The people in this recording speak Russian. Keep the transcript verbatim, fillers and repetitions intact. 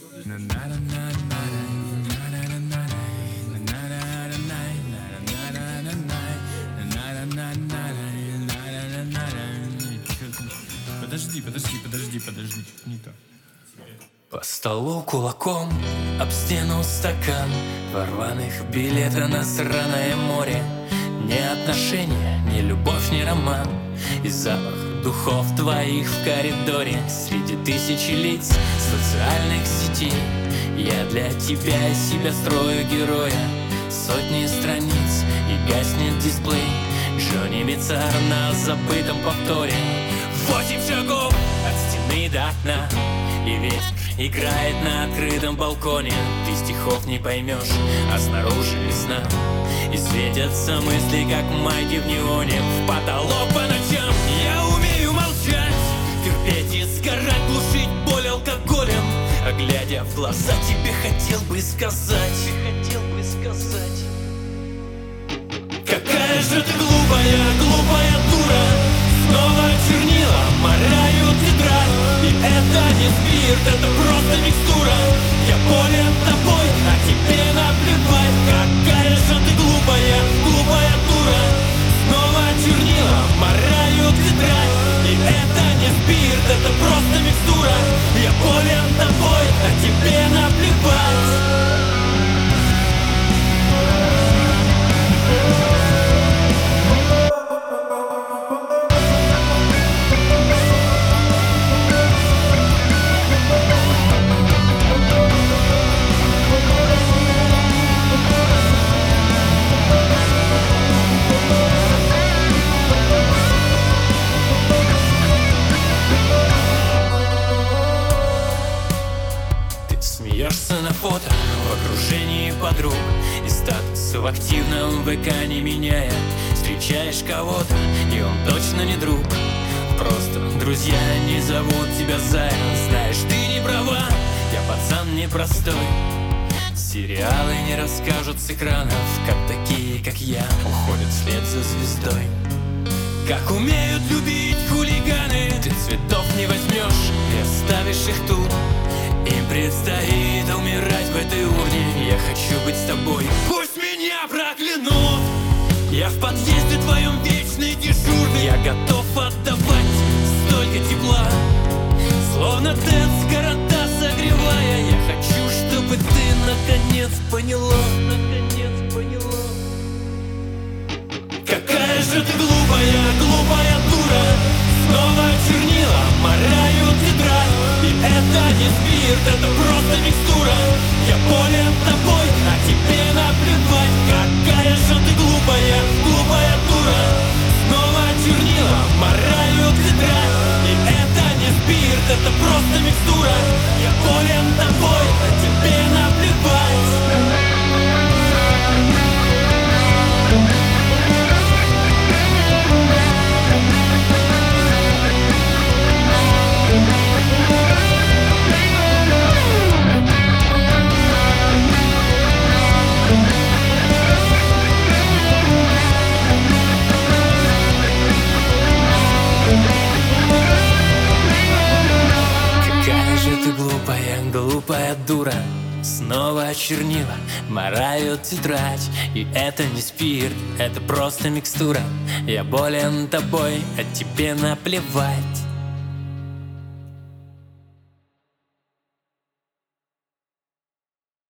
Подожди, подожди, подожди, подожди, не то. По столу кулаком, об стену стакан, два рваных билета на сраное море. Ни отношения, ни любовь, ни роман, и запах духов твоих в коридоре. Среди тысячи лиц социальных сетей я для тебя и себя строю героя. Сотни страниц и гаснет дисплей. Джонни Мицар на забытом повторе. Восемь шагов от стены до окна, и ветер играет на открытом балконе. Ты стихов не поймешь, а снаружи весна, и светятся мысли, как майки в неоне. В потолок по ночам я умею молчать, терпеть и сгорать, глушить боль алкоголем. А глядя в глаза, тебе хотел бы сказать, хотел бы сказать: какая же ты глупая, глупая дура. Снова чернила морают тетрадь, и это не спирт, это просто микстура. Я болен тобой, а тебе наплевать. Какая же ты глупая, глупая дура. Снова чернила морают тетрадь, и это не спирт, это просто микстура. Я болен тобой, а тебе наплевать. Смеешься на фото в окружении подруг, и статус в активном ВК не меняя. Встречаешь кого-то, и он точно не друг. Просто друзья не зовут тебя Зая. Знаешь, ты не права, я пацан непростой. Сериалы не расскажут с экранов, как такие, как я, уходят вслед за звездой. Как умеют любить хулиганы, ты цветов не возьмешь и оставишь их тут. Им предстоит умирать в этой урне. Я хочу быть с тобой, пусть меня проклянут. Я в подъезде твоем вечный дежурный. Я готов отдавать столько тепла, словно ТЭЦ города согревая. Я хочу, чтобы ты наконец поняла, наконец поняла. Какая же ты глупая, глупая дура. Снова чернила морают тетрадь, и это не спирт, это просто микстура. Я болен тобой, а тебе наплевать. Какая же ты глупая, глупая дура. Снова чернила морают тетрадь, и это не спирт, это просто микстура. Я болен тобой, а тебе наплевать. Глупая дура, снова чернила морают тетрадь, и это не спирт, это просто микстура. Я болен тобой, а тебе наплевать.